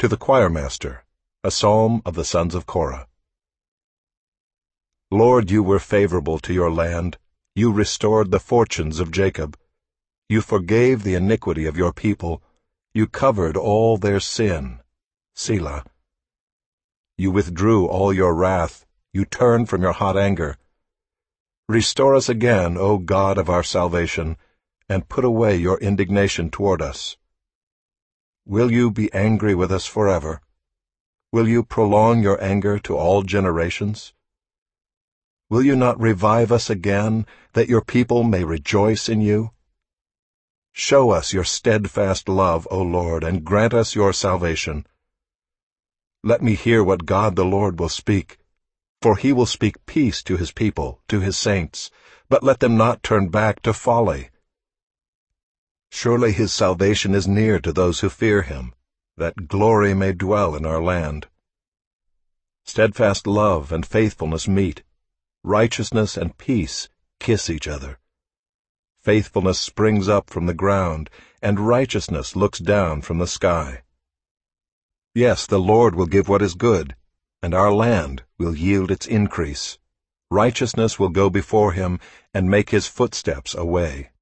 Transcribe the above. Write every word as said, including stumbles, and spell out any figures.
To the choirmaster, a psalm of the sons of Korah. Lord, you were favorable to your land. You restored the fortunes of Jacob. You forgave the iniquity of your people. You covered all their sin. Selah. You withdrew all your wrath. You turned from your hot anger. Restore us again, O God of our salvation, and put away your indignation toward us. Will you be angry with us forever? Will you prolong your anger to all generations? Will you not revive us again, that your people may rejoice in you? Show us your steadfast love, O Lord, and grant us your salvation. Let me hear what God the Lord will speak, for he will speak peace to his people, to his saints, but let them not turn back to folly. Surely his salvation is near to those who fear him, that glory may dwell in our land. Steadfast love and faithfulness meet. Righteousness and peace kiss each other. Faithfulness springs up from the ground, and righteousness looks down from the sky. Yes, the Lord will give what is good, and our land will yield its increase. Righteousness will go before him and make his footsteps a way.